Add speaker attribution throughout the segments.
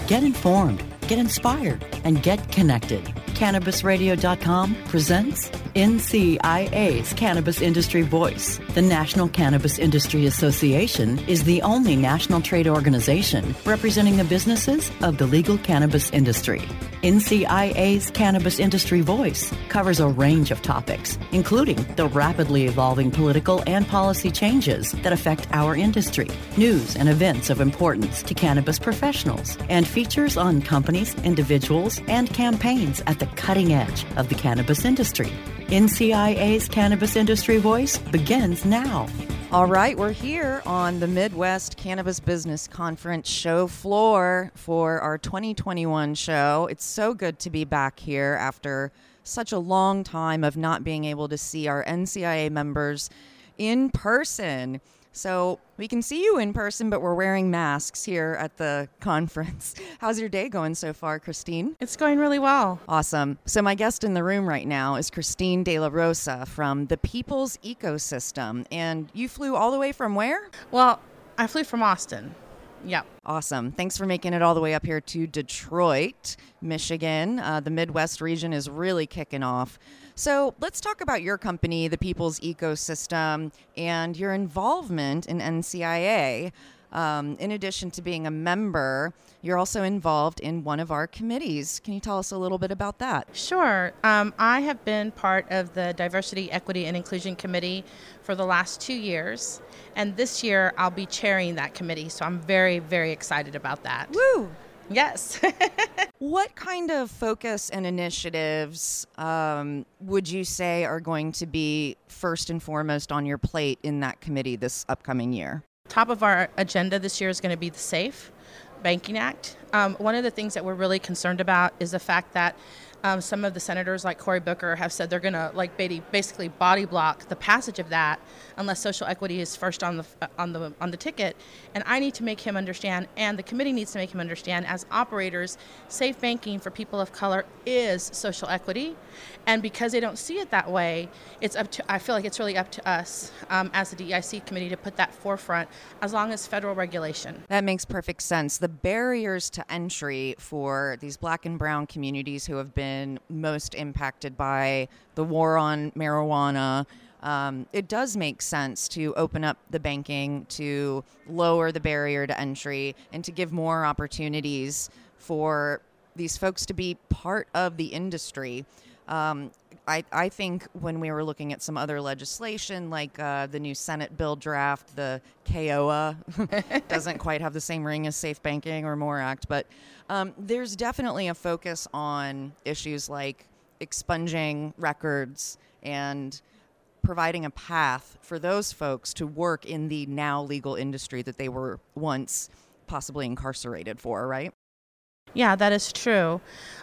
Speaker 1: Get informed, get inspired, and get connected. CannabisRadio.com presents NCIA's Cannabis Industry Voice. The National Cannabis Industry Association is the only national trade organization representing the businesses of the legal cannabis industry. NCIA's Cannabis Industry Voice covers a range of topics, including the rapidly evolving political and policy changes that affect our industry, news and events of importance to cannabis professionals, and features on companies, individuals, and campaigns at the cutting edge of the cannabis industry. NCIA's Cannabis Industry Voice begins now.
Speaker 2: All right, we're here on the Midwest Cannabis Business Conference show floor for our 2021 show. It's so good to be back here after such a long time of not being able to see our NCIA members in person. So we can see you in person, but we're wearing masks here at the conference. How's your day going so far, Christine?
Speaker 3: It's going really well.
Speaker 2: Awesome. So my guest in the room right now is Christine De La Rosa from the People's Ecosystem. And you flew all the way from where?
Speaker 3: Well, I flew from Austin. Yep.
Speaker 2: Awesome. Thanks for making it all the way up here to Detroit, Michigan. The Midwest region is really kicking off. So let's talk about your company, the People's Ecosystem, and your involvement in NCIA. In addition to being a member, you're also involved in one of our committees. Can you tell us a little bit about that?
Speaker 3: Sure. I have been part of the Diversity, Equity, and Inclusion Committee for the last 2 years. And this year, I'll be chairing that committee. So I'm very, very excited about that.
Speaker 2: Woo!
Speaker 3: Yes.
Speaker 2: What kind of focus and initiatives would you say are going to be first and foremost on your plate in that committee this upcoming year?
Speaker 3: Top of our agenda this year is going to be the SAFE Banking Act. One of the things that we're really concerned about is the fact that some of the senators like Cory Booker have said they're going to basically body block the passage of that unless social equity is first on the ticket. And I need to make him understand, and the committee needs to make him understand, as operators, safe banking for people of color is social equity. And because they don't see it that way, I feel like it's really up to us as the DEIC committee to put that forefront as long as federal regulation.
Speaker 2: That makes perfect sense. The barriers to entry for these Black and brown communities who have been most impacted by the war on marijuana, it does make sense to open up the banking, to lower the barrier to entry, and to give more opportunities for these folks to be part of the industry. I think when we were looking at some other legislation, like the new Senate bill draft, the KOA, doesn't quite have the same ring as Safe Banking or MORE Act, but there's definitely a focus on issues like expunging records and providing a path for those folks to work in the now legal industry that they were once possibly incarcerated for, right?
Speaker 3: Yeah, that is true.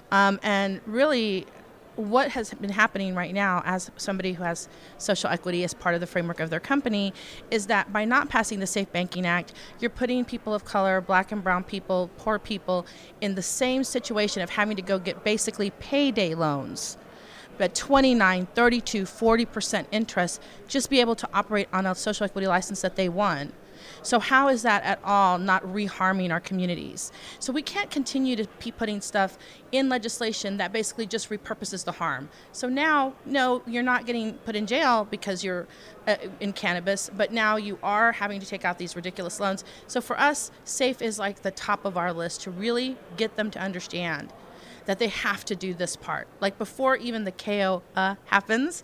Speaker 3: And really, what has been happening right now as somebody who has social equity as part of the framework of their company is that by not passing the Safe Banking Act, you're putting people of color, Black and brown people, poor people in the same situation of having to go get basically payday loans. But 29, 32, 40% interest, just be able to operate on a social equity license that they won. So how is that at all not reharming our communities? So we can't continue to keep putting stuff in legislation that basically just repurposes the harm. So now, no, you're not getting put in jail because you're in cannabis, but now you are having to take out these ridiculous loans. So for us, SAFE is like the top of our list to really get them to understand that they have to do this part. Like before even the KO happens,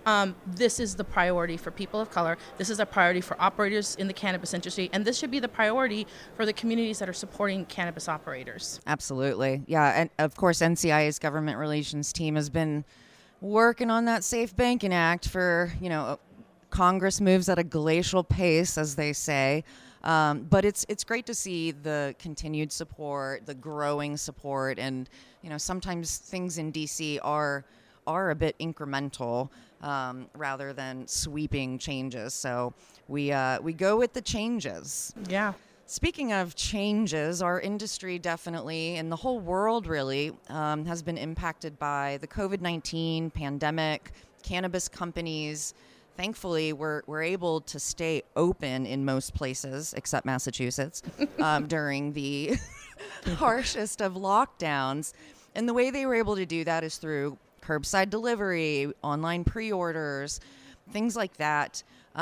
Speaker 3: this is the priority for people of color. This is a priority for operators in the cannabis industry. And this should be the priority for the communities that are supporting cannabis operators.
Speaker 2: Absolutely. Yeah. And of course, NCIA's government relations team has been working on that Safe Banking Act for, Congress moves at a glacial pace, as they say. But it's great to see the continued support, the growing support, and sometimes things in DC are a bit incremental rather than sweeping changes. So we go with the changes.
Speaker 3: Yeah.
Speaker 2: Speaking of changes, our industry definitely, and the whole world really, has been impacted by the COVID-19 pandemic. Cannabis companies, thankfully, we're able to stay open in most places except Massachusetts during the harshest of lockdowns. And the way they were able to do that is through curbside delivery, online pre-orders, things like that.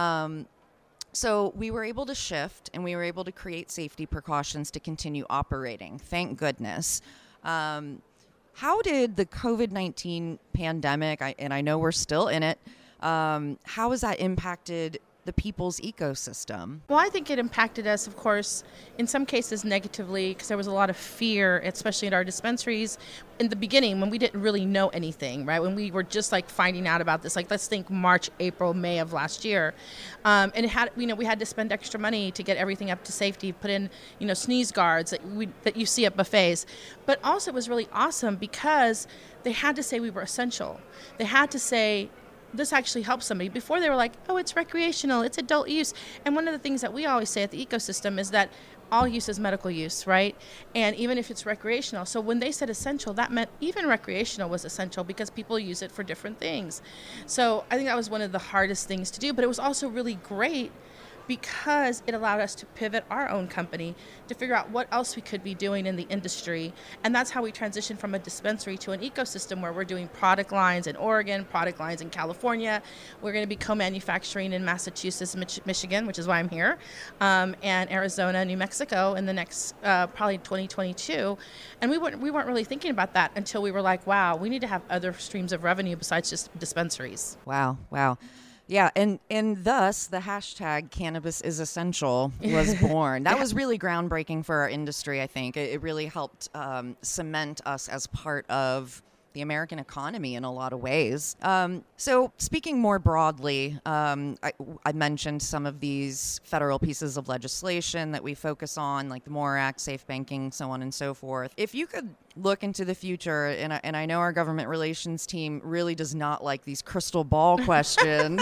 Speaker 2: So we were able to shift, and we were able to create safety precautions to continue operating. Thank goodness. How did the COVID-19 pandemic, and I know we're still in it, how has that impacted the people's ecosystem?
Speaker 3: Well, I think it impacted us, of course, in some cases negatively, because there was a lot of fear, especially at our dispensaries in the beginning when we didn't really know anything, right? When we were just like finding out about this, like let's think March, April, May of last year. And it had, we had to spend extra money to get everything up to safety, put in, sneeze guards that you see at buffets. But also it was really awesome because they had to say we were essential. They had to say, this actually helps somebody. Before they were like, oh, it's recreational, it's adult use. And one of the things that we always say at the ecosystem is that all use is medical use, right? And even if it's recreational. So when they said essential, that meant even recreational was essential because people use it for different things. So I think that was one of the hardest things to do, but it was also really great because it allowed us to pivot our own company to figure out what else we could be doing in the industry. And that's how we transitioned from a dispensary to an ecosystem where we're doing product lines in Oregon, product lines in California. We're going to be co-manufacturing in Massachusetts, Michigan, which is why I'm here, and Arizona, New Mexico in the next probably 2022. And we weren't really thinking about that until we were like, wow, we need to have other streams of revenue besides just dispensaries.
Speaker 2: Wow. Yeah, and thus the hashtag Cannabis is Essential was born. That was really groundbreaking for our industry, I think. It really helped cement us as part of the American economy in a lot of ways. So speaking more broadly, I mentioned some of these federal pieces of legislation that we focus on, like the MORE Act, safe banking, so on and so forth. If you could look into the future, and I know our government relations team really does not like these crystal ball questions,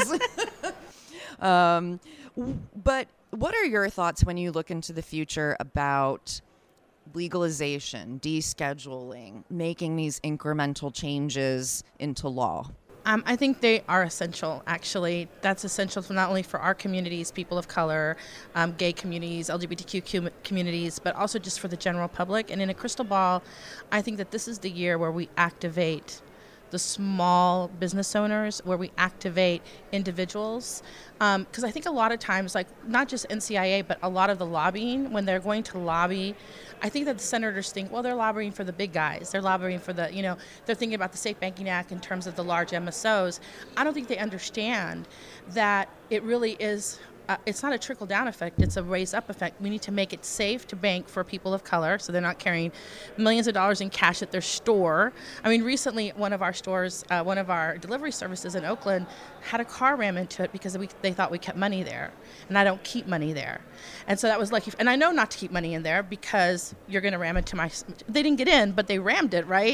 Speaker 2: but what are your thoughts when you look into the future about legalization, descheduling, making these incremental changes into law?
Speaker 3: I think they are essential, actually. That's essential not only for our communities, people of color, gay communities, LGBTQ communities, but also just for the general public. And in a crystal ball, I think that this is the year where we activate the small business owners, where we activate individuals. Because I think a lot of times, like not just NCIA, but a lot of the lobbying, when they're going to lobby, I think that the senators think, well, they're lobbying for the big guys. They're lobbying for the, they're thinking about the Safe Banking Act in terms of the large MSOs. I don't think they understand that it really is it's not a trickle-down effect, it's a raise-up effect. We need to make it safe to bank for people of color so they're not carrying millions of dollars in cash at their store. I mean, recently, one of our stores, one of our delivery services in Oakland had a car ram into it because they thought we kept money there, and I don't keep money there. And so that was lucky. And I know not to keep money in there because you're going to ram into they didn't get in, but they rammed it, right?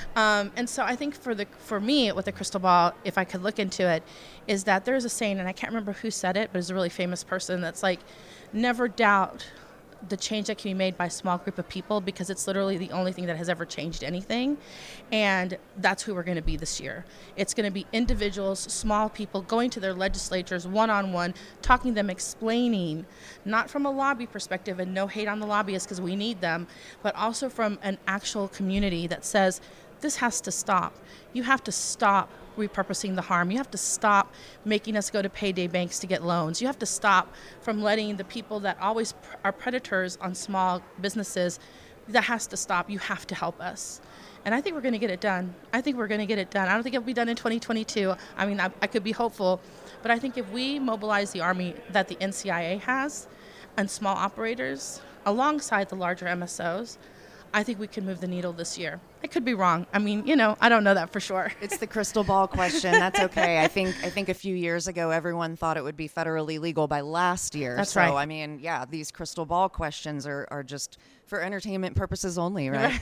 Speaker 3: And so I think for me, with the crystal ball, if I could look into it, is that there's a saying, and I can't remember who said it, but it's a really famous person that's like, never doubt the change that can be made by a small group of people, because it's literally the only thing that has ever changed anything. And that's who we're going to be this year. It's going to be individuals, small people going to their legislatures one-on-one, talking to them, explaining, not from a lobby perspective, and no hate on the lobbyists because we need them, but also from an actual community that says, this has to stop. You have to stop repurposing the harm. You have to stop making us go to payday banks to get loans. You have to stop from letting the people that always are predators on small businesses. That has to stop. You have to help us. And I think we're going to get it done. I think we're going to get it done. I don't think it'll be done in 2022. I mean, I could be hopeful, but I think if we mobilize the army that the NCIA has and small operators alongside the larger MSOs, I think we can move the needle this year. I could be wrong. I mean, I don't know that for sure.
Speaker 2: It's the crystal ball question. That's okay. I think a few years ago, everyone thought it would be federally legal by last year.
Speaker 3: That's right.
Speaker 2: So, I mean, yeah, these crystal ball questions are just for entertainment purposes only, right?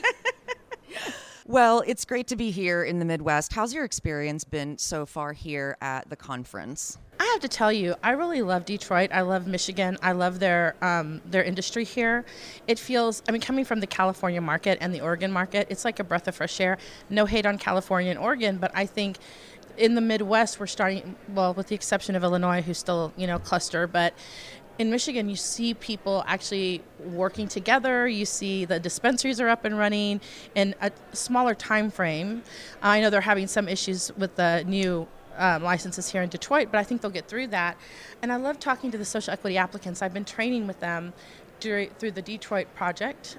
Speaker 2: Well, it's great to be here in the Midwest. How's your experience been so far here at the conference?
Speaker 3: I have to tell you, I really love Detroit. I love Michigan. I love their industry here. It feels, coming from the California market and the Oregon market, it's like a breath of fresh air. No hate on California and Oregon, but I think in the Midwest, we're starting, well, with the exception of Illinois, who's still, cluster, but in Michigan, you see people actually working together. You see the dispensaries are up and running in a smaller time frame. I know they're having some issues with the new licenses here in Detroit, but I think they'll get through that. And I love talking to the social equity applicants. I've been training with them through the Detroit project.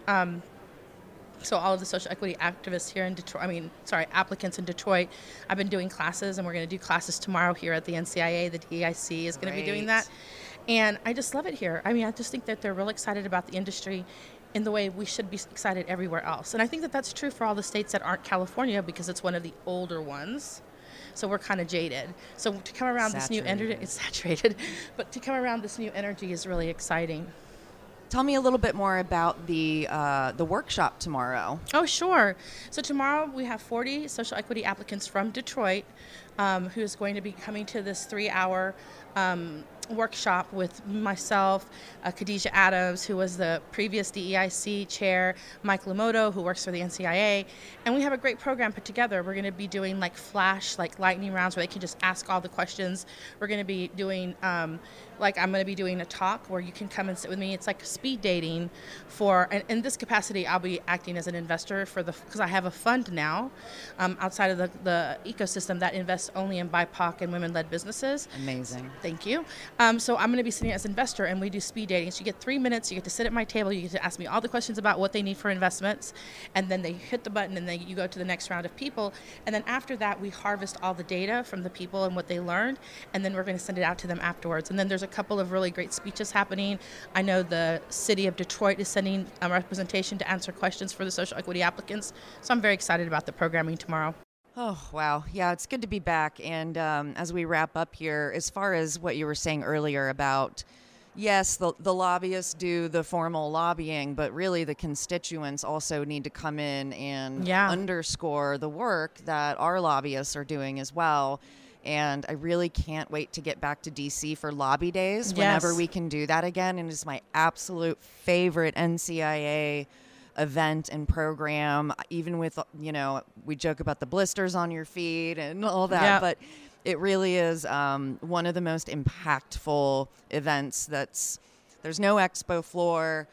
Speaker 3: So all of the social equity activists here in Detroit, applicants in Detroit, I've been doing classes, and we're going to do classes tomorrow here at the NCIA. The DEIC is going to be doing that. And I just love it here. I just think that they're real excited about the industry in the way we should be excited everywhere else. And I think that that's true for all the states that aren't California, because it's one of the older ones. So we're kind of jaded. So to come around this new energy, it's saturated, but to come around this new energy is really exciting.
Speaker 2: Tell me a little bit more about the workshop tomorrow.
Speaker 3: Oh, sure. So tomorrow we have 40 social equity applicants from Detroit who's going to be coming to this 3-hour workshop with myself, Khadijah Adams, who was the previous DEIC chair, Mike Lamoto, who works for the NCIA, and we have a great program put together. We're going to be doing lightning rounds where they can just ask all the questions. We're going to be doing I'm going to be doing a talk where you can come and sit with me. It's like speed dating and in this capacity, I'll be acting as an investor because I have a fund now outside of the ecosystem that invests only in BIPOC and women-led businesses.
Speaker 2: Amazing.
Speaker 3: Thank you. So I'm going to be sitting as an investor, and we do speed dating. So you get 3 minutes, you get to sit at my table, you get to ask me all the questions about what they need for investments, and then they hit the button, and then you go to the next round of people. And then after that, we harvest all the data from the people and what they learned, and then we're going to send it out to them afterwards. And then there's a couple of really great speeches happening. I know the city of Detroit is sending a representation to answer questions for the social equity applicants. So I'm very excited about the programming tomorrow.
Speaker 2: Oh, wow. Yeah, it's good to be back. And as we wrap up here, as far as what you were saying earlier about, yes, the lobbyists do the formal lobbying, but really the constituents also need to come in and underscore the work that our lobbyists are doing as well. And I really can't wait to get back to DC for lobby days whenever we can do that again. And it's my absolute favorite NCIA event and program, even with, we joke about the blisters on your feet and all that, but it really is one of the most impactful events. There's no expo floor.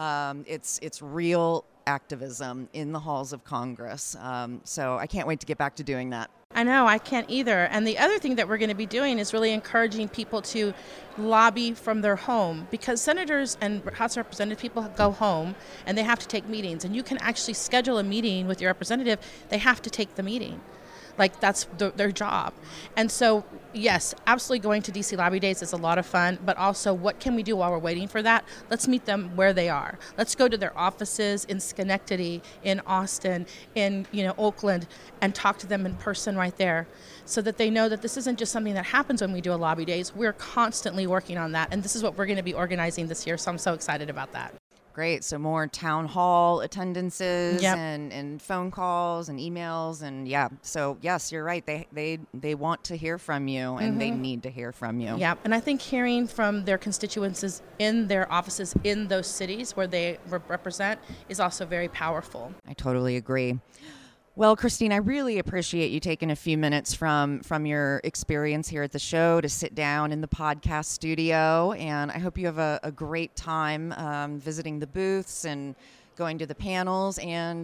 Speaker 2: It's real activism in the halls of Congress. So I can't wait to get back to doing that.
Speaker 3: I know, I can't either. And the other thing that we're going to be doing is really encouraging people to lobby from their home, because senators and House of Representatives, people go home and they have to take meetings, and you can actually schedule a meeting with your representative. They have to take the meeting. That's their job. And so, yes, absolutely going to DC Lobby Days is a lot of fun, but also what can we do while we're waiting for that? Let's meet them where they are. Let's go to their offices in Schenectady, in Austin, in Oakland, and talk to them in person right there, so that they know that this isn't just something that happens when we do a Lobby Days. We're constantly working on that, and this is what we're going to be organizing this year, so I'm so excited about that.
Speaker 2: Great. So more town hall attendances and phone calls and emails and So yes, you're right. They want to hear from you, and they need to hear from you.
Speaker 3: Yeah. And I think hearing from their constituents in their offices in those cities where they represent is also very powerful.
Speaker 2: I totally agree. Well, Christine, I really appreciate you taking a few minutes from your experience here at the show to sit down in the podcast studio, and I hope you have a great time visiting the booths and going to the panels and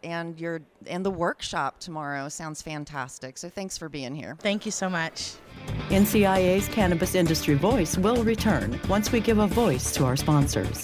Speaker 2: the workshop tomorrow. Sounds fantastic. So thanks for being here.
Speaker 3: Thank you so much.
Speaker 1: NCIA's Cannabis Industry Voice will return once we give a voice to our sponsors.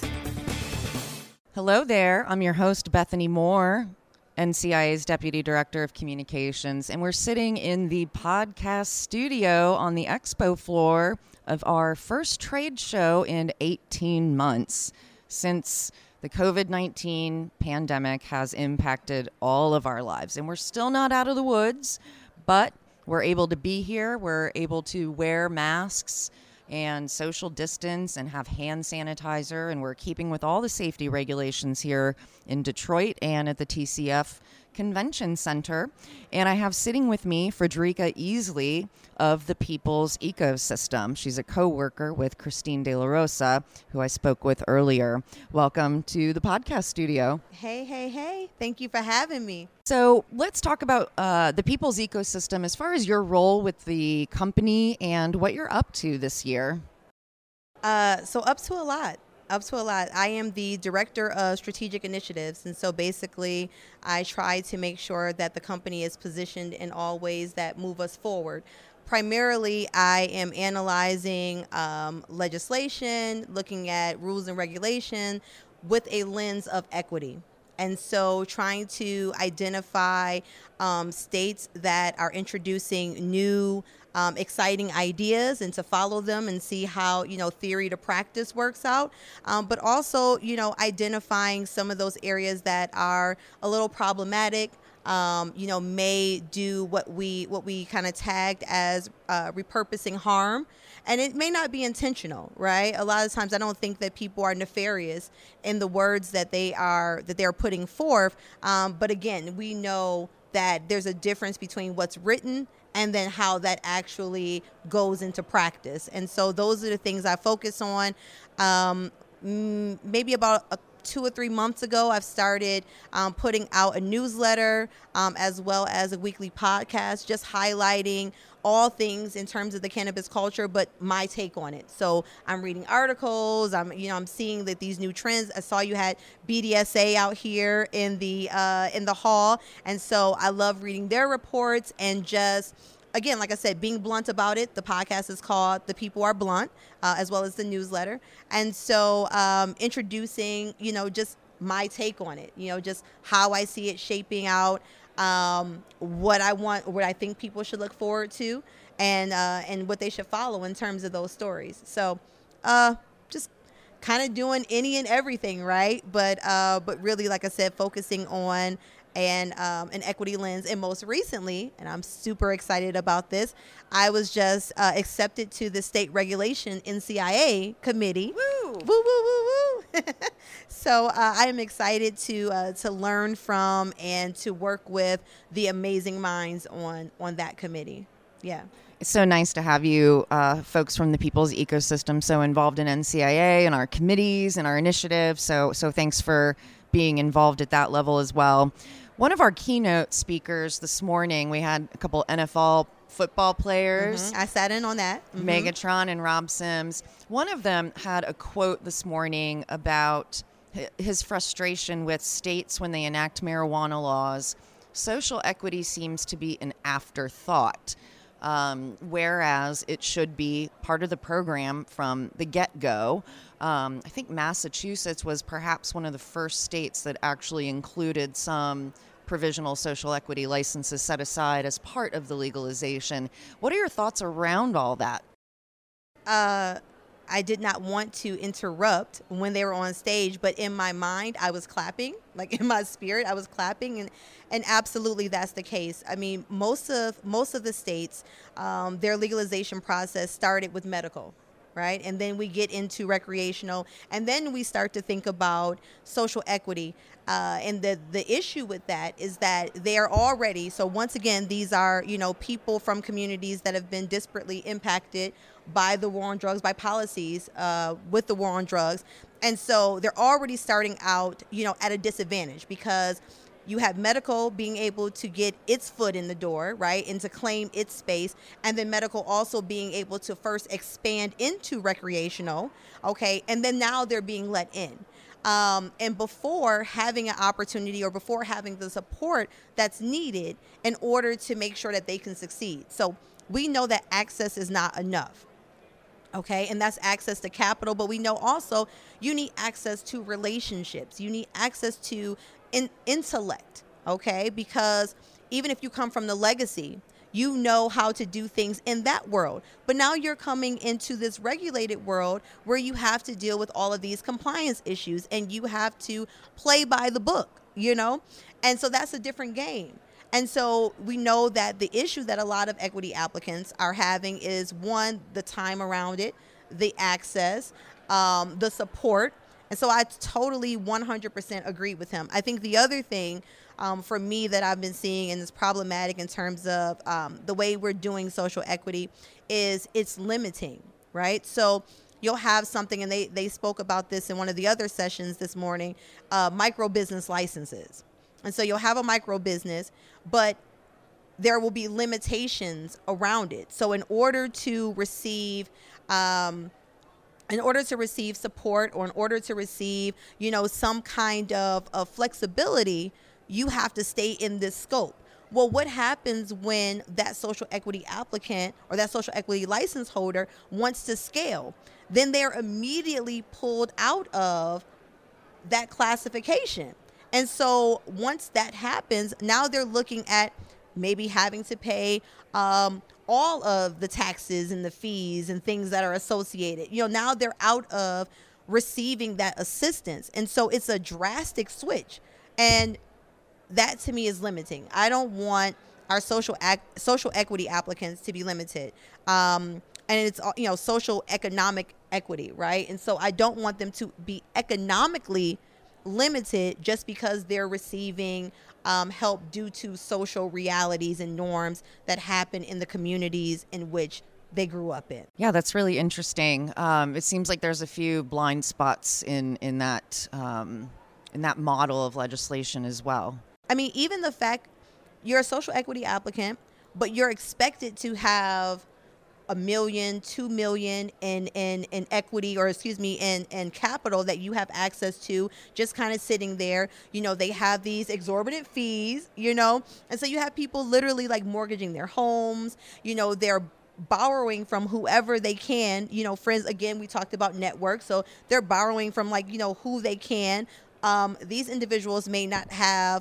Speaker 2: Hello there. I'm your host, Bethany Moore, NCIA's Deputy Director of Communications, and we're sitting in the podcast studio on the expo floor of our first trade show in 18 months, since the COVID-19 pandemic has impacted all of our lives. And we're still not out of the woods, but we're able to be here. We're able to wear masks and social distance and have hand sanitizer, and we're keeping with all the safety regulations here in Detroit and at the TCF Convention Center. And I have sitting with me Frederica Easley of the People's Ecosystem. She's a co-worker with Christine De La Rosa, who I spoke with earlier. Welcome to the podcast studio.
Speaker 4: Hey. Thank you for having me.
Speaker 2: So let's talk about the People's Ecosystem as far as your role with the company and what you're up to this year.
Speaker 4: So up to a lot. Up to a lot. I am the director of strategic initiatives. And so basically, I try to make sure that the company is positioned in all ways that move us forward. Primarily, I am analyzing legislation, looking at rules and regulation with a lens of equity. And so trying to identify states that are introducing new exciting ideas and to follow them and see how, theory to practice works out. But also, identifying some of those areas that are a little problematic, may do what we kind of tagged as repurposing harm. And it may not be intentional, right? A lot of times I don't think that people are nefarious in the words that they're putting forth. But again, we know that there's a difference between what's written and then how that actually goes into practice. And so those are the things I focus on. Maybe about 2 or 3 months ago, I've started putting out a newsletter as well as a weekly podcast, just highlighting all things in terms of the cannabis culture, but my take on it. So I'm reading articles. I'm seeing that these new trends. I saw you had BDSA out here in the hall, and so I love reading their reports and just. Again, like I said, being blunt about it. The podcast is called The People Are Blunt, as well as the newsletter. And so introducing, just my take on it, just how I see it shaping out, what I want, what I think people should look forward to, and what they should follow in terms of those stories. So just kind of doing any and everything, right? But really, like I said, focusing on and an equity lens. And most recently, and I'm super excited about this, I was just accepted to the state regulation NCIA committee. Woo! Woo, woo, woo, woo. So I am excited to learn from and to work with the amazing minds on that committee. Yeah.
Speaker 2: It's so nice to have you folks from the people's ecosystem so involved in NCIA and our committees and our initiatives. So thanks for being involved at that level as well. One of our keynote speakers this morning, we had a couple NFL football players.
Speaker 4: I sat in on that.
Speaker 2: Megatron and Rob Sims. One of them had a quote this morning about his frustration with states when they enact marijuana laws. Social equity seems to be an afterthought, whereas it should be part of the program from the get-go. I think Massachusetts was perhaps one of the first states that actually included some provisional social equity licenses set aside as part of the legalization. What are your thoughts around all that?
Speaker 4: I did not want to interrupt when they were on stage, but in my mind, I was clapping. Like in my spirit, I was clapping, and absolutely that's the case. I mean, most of the states, their legalization process started with medical. Right? And then we get into recreational, and then we start to think about social equity. And the issue with that is that they are already, so once again, these are, people from communities that have been disparately impacted by the war on drugs, by policies with the war on drugs. And so they're already starting out, at a disadvantage because you have medical being able to get its foot in the door, right, and to claim its space, and then medical also being able to first expand into recreational, okay, and then now they're being let in. And before having an opportunity or before having the support that's needed in order to make sure that they can succeed. So we know that access is not enough. Okay, and that's access to capital, but we know also you need access to relationships. You need access to intellect, okay? Because even if you come from the legacy, you know how to do things in that world. But now you're coming into this regulated world where you have to deal with all of these compliance issues and you have to play by the book, And so that's a different game. And so we know that the issue that a lot of equity applicants are having is, one, the time around it, the access, the support. And so I totally 100% agree with him. I think the other thing for me that I've been seeing and is problematic in terms of the way we're doing social equity is it's limiting, right? So you'll have something, and they spoke about this in one of the other sessions this morning, micro business licenses. And so you'll have a micro business, but there will be limitations around it. So in order to receive in order to receive support, or in order to receive, some kind of flexibility, you have to stay in this scope. Well, what happens when that social equity applicant or that social equity license holder wants to scale? Then they're immediately pulled out of that classification. And so once that happens, now they're looking at maybe having to pay all of the taxes and the fees and things that are associated. Now they're out of receiving that assistance. And so it's a drastic switch. And that to me is limiting. I don't want our social equity applicants to be limited. And it's, social economic equity, right? And so I don't want them to be economically limited just because they're receiving help due to social realities and norms that happen in the communities in which they grew up in.
Speaker 2: Yeah, that's really interesting. It seems like there's a few blind spots in that model of legislation as well.
Speaker 4: I mean, even the fact you're a social equity applicant, but you're expected to have $1 million, $2 million in equity, or in capital that you have access to, just kind of sitting there. They have these exorbitant fees, and so you have people literally like mortgaging their homes. They're borrowing from whoever they can. Friends, again, we talked about networks, so they're borrowing from who they can. These individuals may not have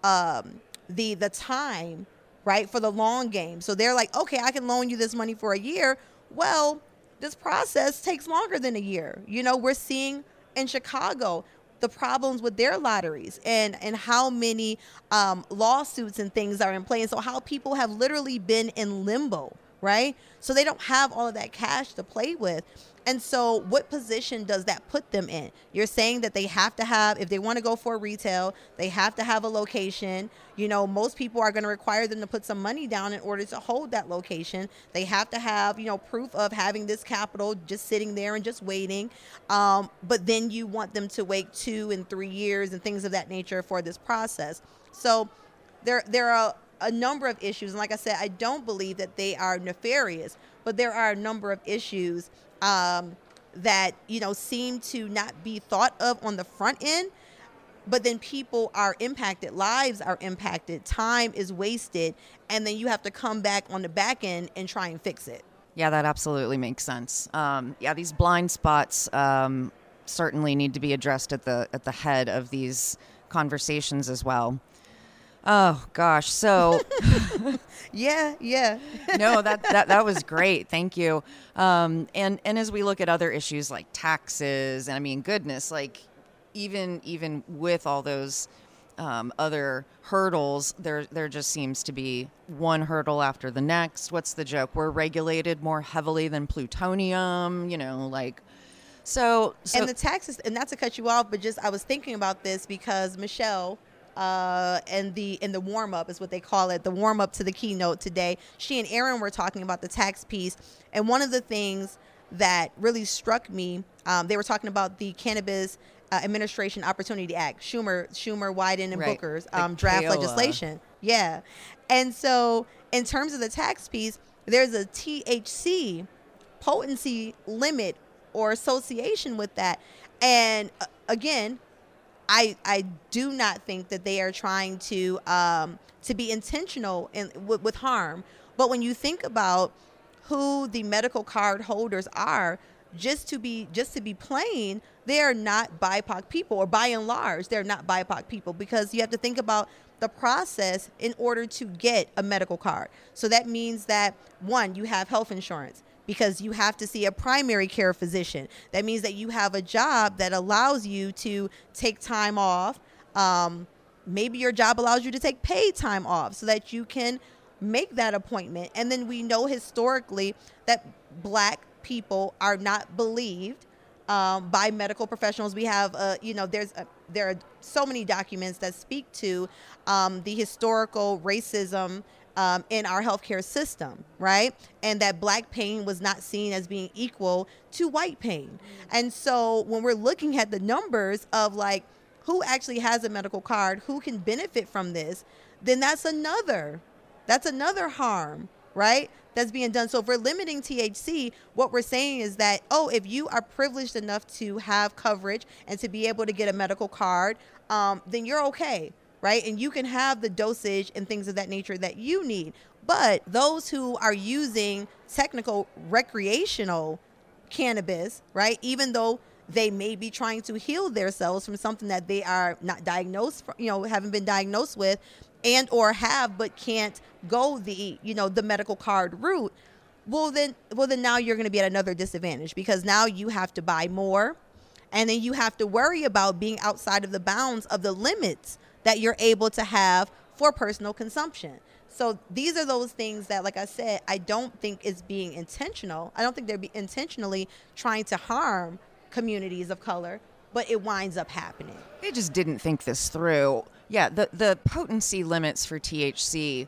Speaker 4: the time, right, for the long game. So they're like, okay, I can loan you this money for a year. Well, this process takes longer than a year. We're seeing in Chicago the problems with their lotteries and how many lawsuits and things are in play. And so how people have literally been in limbo, right? So they don't have all of that cash to play with. And so what position does that put them in? You're saying that they have to have, if they want to go for retail, they have to have a location. Most people are going to require them to put some money down in order to hold that location. They have to have, proof of having this capital just sitting there and just waiting. But then you want them to wait 2 and 3 years and things of that nature for this process. So there are a number of issues. And like I said, I don't believe that they are nefarious, but there are a number of issues that, seem to not be thought of on the front end, but then people are impacted, lives are impacted, time is wasted, and then you have to come back on the back end and try and fix it.
Speaker 2: Yeah, that absolutely makes sense. These blind spots certainly need to be addressed at the head of these conversations as well. Oh gosh, so
Speaker 4: yeah.
Speaker 2: No, that was great. Thank you. And as we look at other issues like taxes, and I mean, goodness, like even with all those other hurdles, there just seems to be one hurdle after the next. What's the joke? We're regulated more heavily than plutonium, So
Speaker 4: and the taxes, and not to cut you off, but just I was thinking about this because Michelle, in the warm up is what they call it, the warm up to the keynote today, she and Aaron were talking about the tax piece, and one of the things that really struck me, they were talking about the Cannabis Administration Opportunity Act, Schumer, Wyden, and
Speaker 2: right.
Speaker 4: Booker's draft legislation. Yeah, and so in terms of the tax piece, there's a THC potency limit or association with that, and again, I do not think that they are trying to be intentional with harm. But when you think about who the medical card holders are, just to be plain, they are not BIPOC people, or by and large, they're not BIPOC people, because you have to think about the process in order to get a medical card. So that means that, one, you have health insurance, because you have to see a primary care physician. That means that you have a job that allows you to take time off. Maybe your job allows you to take paid time off so that you can make that appointment. And then we know historically that Black people are not believed by medical professionals. We have, there are so many documents that speak to the historical racism in our healthcare system, right? And that Black pain was not seen as being equal to white pain. And so when we're looking at the numbers of who actually has a medical card, who can benefit from this, then that's another harm right? That's being done. So if we're limiting THC, what we're saying is that, oh, if you are privileged enough to have coverage and to be able to get a medical card, then you're okay, right? And you can have the dosage and things of that nature that you need. But those who are using technical recreational cannabis, right, even though they may be trying to heal themselves from something that they are not diagnosed, haven't been diagnosed with, and or have but can't go the the medical card route, well then now you're going to be at another disadvantage, because now you have to buy more, and then you have to worry about being outside of the bounds of the limits that you're able to have for personal consumption. So these are those things that, like I said, I don't think is being intentional. I don't think they're intentionally trying to harm communities of color, but it winds up happening.
Speaker 2: They just didn't think this through. Yeah, the potency limits for THC,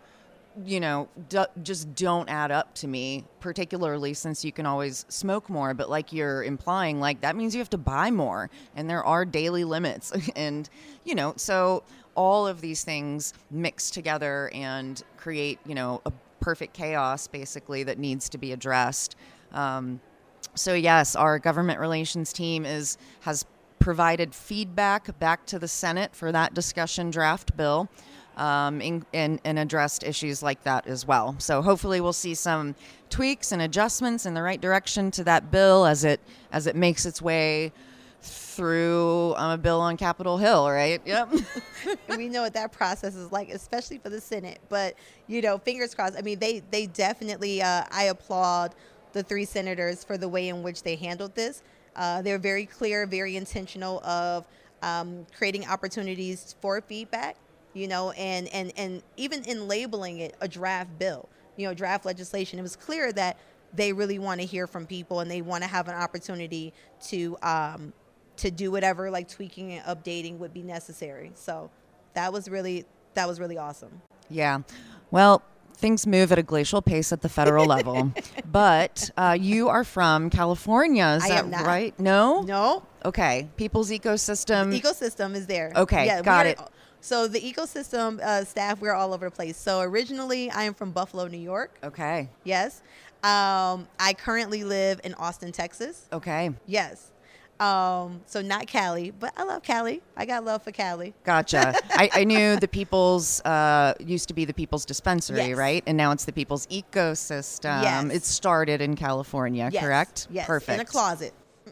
Speaker 2: just don't add up to me, particularly since you can always smoke more. But like you're implying, like that means you have to buy more, and there are daily limits. And, so all of these things mix together and create, a perfect chaos, basically, that needs to be addressed. So yes, our government relations team has provided feedback back to the Senate for that discussion draft bill, and addressed issues like that as well. So hopefully we'll see some tweaks and adjustments in the right direction to that bill as it makes its way through a bill on Capitol Hill, right? Yep.
Speaker 4: We know what that process is like, especially for the Senate. But, fingers crossed. I mean, they definitely, I applaud the 3 senators for the way in which they handled this. They're very clear, very intentional of creating opportunities for feedback, and even in labeling it a draft bill, draft legislation. It was clear that they really want to hear from people, and they want to have an opportunity to do whatever, like tweaking and updating would be necessary. So that was really awesome.
Speaker 2: Yeah. Well, things move at a glacial pace at the federal level. But you are from California, is that right? No?
Speaker 4: No.
Speaker 2: Okay. People's Ecosystem.
Speaker 4: The ecosystem is there.
Speaker 2: Okay, yeah, got it.
Speaker 4: So the ecosystem staff, we're all over the place. So originally, I am from Buffalo, New York.
Speaker 2: Okay.
Speaker 4: Yes. I currently live in Austin, Texas.
Speaker 2: Okay.
Speaker 4: Yes. So not Cali, but I love Cali. I got love for Cali.
Speaker 2: Gotcha. I knew the People's used to be the People's Dispensary, yes, right? And now it's the People's Ecosystem.
Speaker 4: Yes.
Speaker 2: It started in California,
Speaker 4: yes,
Speaker 2: correct?
Speaker 4: Yes.
Speaker 2: Perfect.
Speaker 4: In a closet.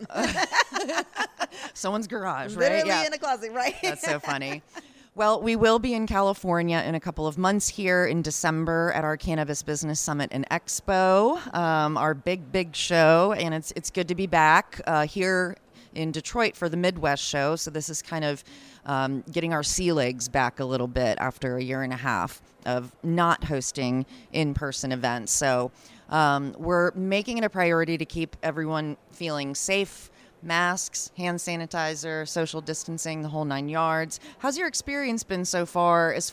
Speaker 2: Someone's garage, right?
Speaker 4: Literally
Speaker 2: yeah.
Speaker 4: In a closet, right?
Speaker 2: That's so funny. Well, we will be in California in a couple of months here in December at our Cannabis Business Summit and Expo, our big show, and it's good to be back here in Detroit for the Midwest show. So this is kind of getting our sea legs back a little bit after a year and a half of not hosting in-person events. So we're making it a priority to keep everyone feeling safe. Masks, hand sanitizer, social distancing, the whole 9 yards. How's your experience been so far as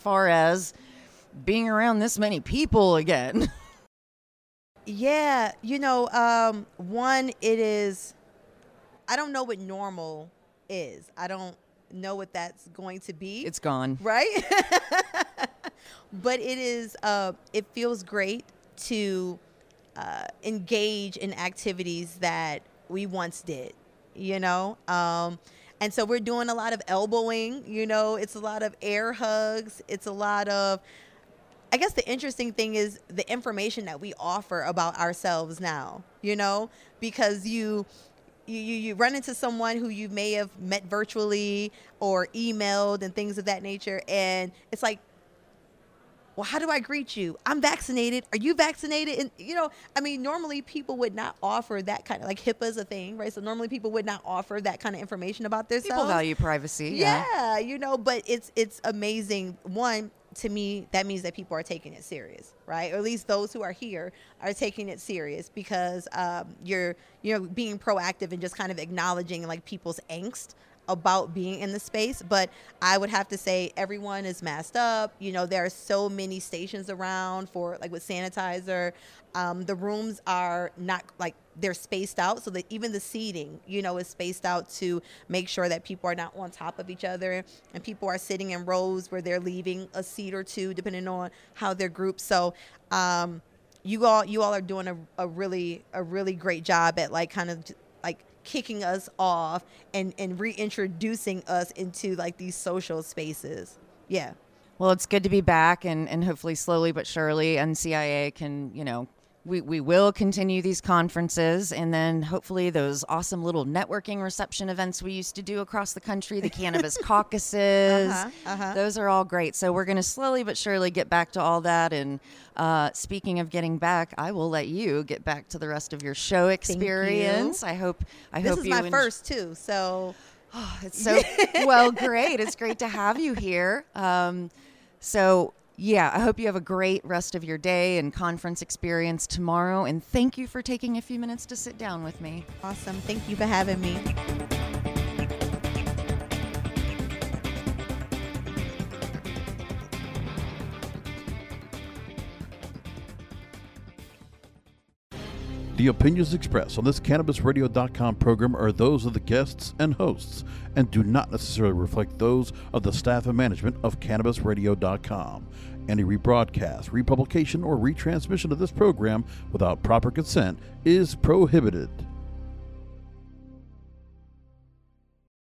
Speaker 2: being around this many people again?
Speaker 4: Yeah, one, it is, I don't know what normal is. I don't know what that's going to be.
Speaker 2: It's gone.
Speaker 4: Right? But it is, it feels great to engage in activities that we once did. And so we're doing a lot of elbowing, it's a lot of air hugs. It's a lot of, I guess the interesting thing is the information that we offer about ourselves now, because you run into someone who you may have met virtually or emailed and things of that nature. And it's like, well, how do I greet you? I'm vaccinated. Are you vaccinated? And, normally people would not offer that kind of, like HIPAA's a thing, right? So normally people would not offer that kind of information about themselves.
Speaker 2: People value privacy.
Speaker 4: Yeah, but it's amazing. One, to me, that means that people are taking it serious, right? Or at least those who are here are taking it serious, because you're being proactive and just kind of acknowledging like people's angst about being in the space. But I would have to say everyone is masked up. There are so many stations around for like with sanitizer. The rooms are not like, they're spaced out so that even the seating, is spaced out to make sure that people are not on top of each other, and people are sitting in rows where they're leaving a seat or two depending on how they're grouped. So you all are doing a really great job at like kind of like kicking us off and reintroducing us into like these social spaces. Yeah.
Speaker 2: Well, it's good to be back, and hopefully slowly but surely NCIA can, we will continue these conferences, and then hopefully those awesome little networking reception events we used to do across the country, the cannabis caucuses, those are all great. So we're going to slowly but surely get back to all that. And speaking of getting back, I will let you get back to the rest of your show experience. I hope
Speaker 4: this is my first too. So
Speaker 2: it's so well, great. It's great to have you here. So yeah, I hope you have a great rest of your day and conference experience tomorrow. And thank you for taking a few minutes to sit down with me.
Speaker 4: Awesome. Thank you for having me.
Speaker 5: The opinions expressed on this CannabisRadio.com program are those of the guests and hosts and do not necessarily reflect those of the staff and management of CannabisRadio.com. Any rebroadcast, republication, or retransmission of this program without proper consent is prohibited.